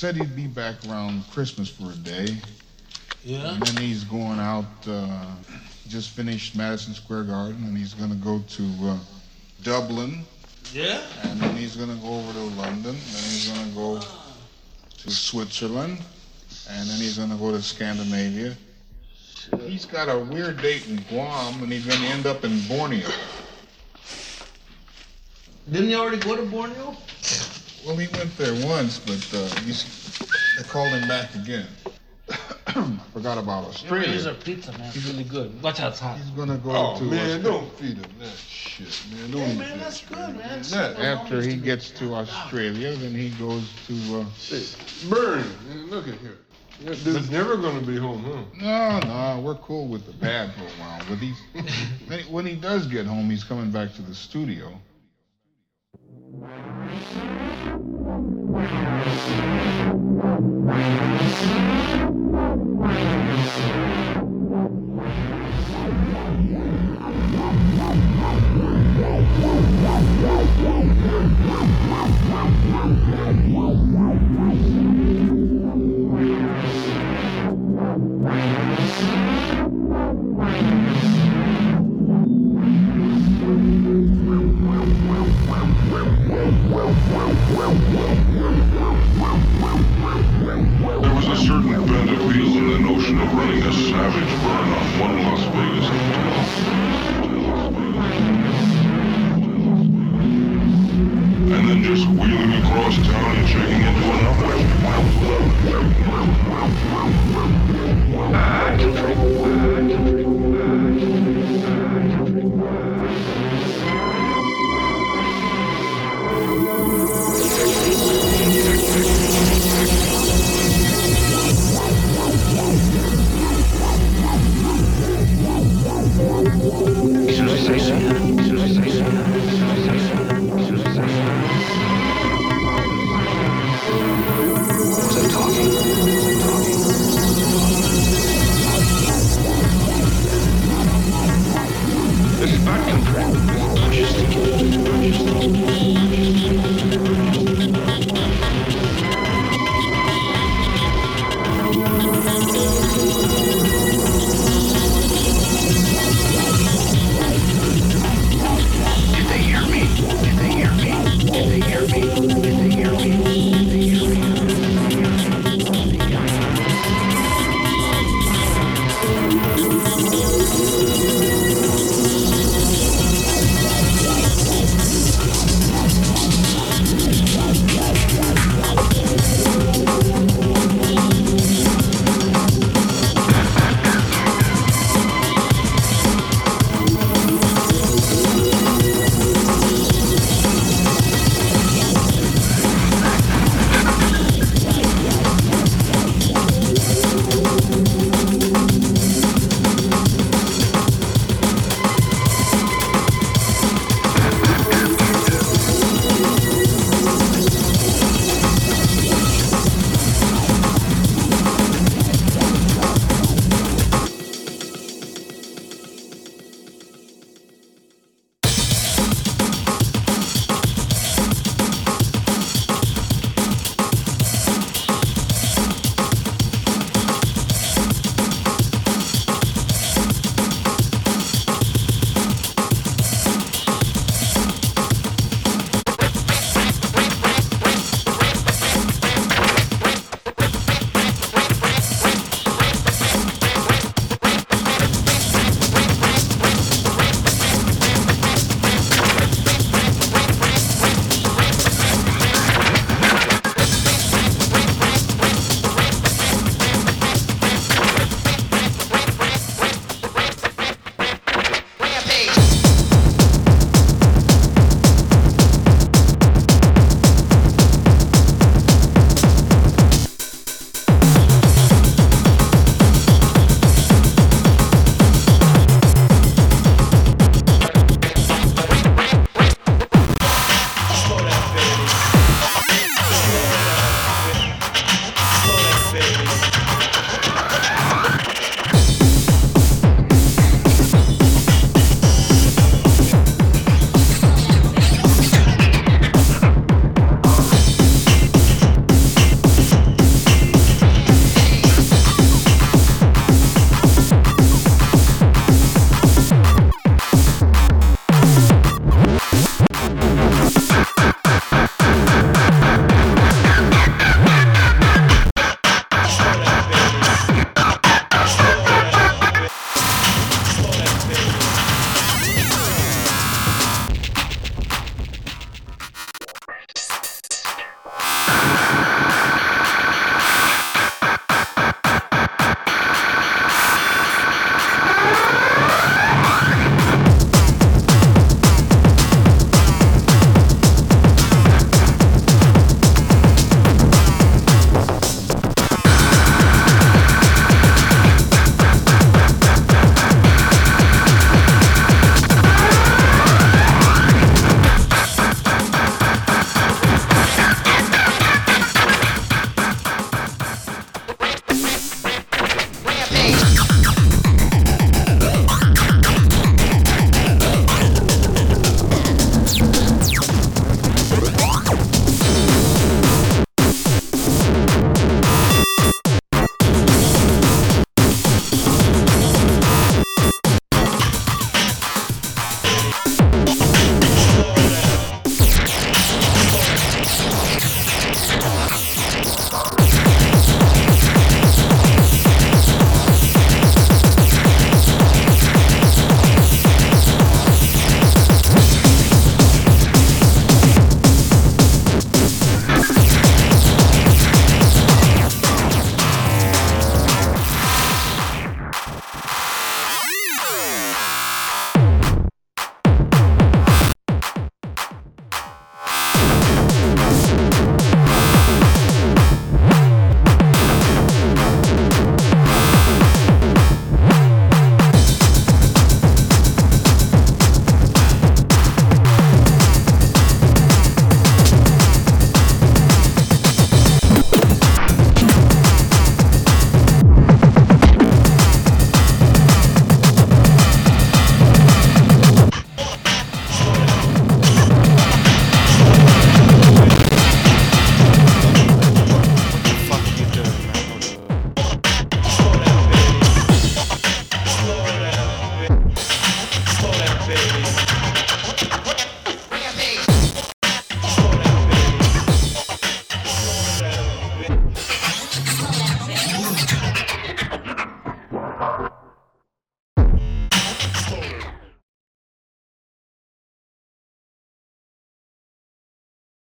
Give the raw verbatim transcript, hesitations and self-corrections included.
said he'd be back around Christmas for a day. Yeah? And then he's going out, uh, just finished Madison Square Garden, and he's going to go to uh, Dublin. Yeah? And then he's going to go over to London, then he's going to go to Switzerland, and then he's going to go to Scandinavia. He's got a weird date in Guam, and he's going to end up in Borneo. Didn't he already go to Borneo? Well, he went there once, but uh, he's, they called him back again. Forgot about Australia. Here's our pizza, man. It's really good. Watch out, it's hot. He's gonna go Oh, to man, Australia. don't feed him that shit, man. Don't Hey, eat man, that that's shit, good, man. That, After he gets to Australia, then he goes to. Uh, shit. Bernie, man, look at here. That dude's never gonna be home, huh? no, no, we're cool with the bad for a while. But he's when he- when he does get home, he's coming back to the studio. Thank you.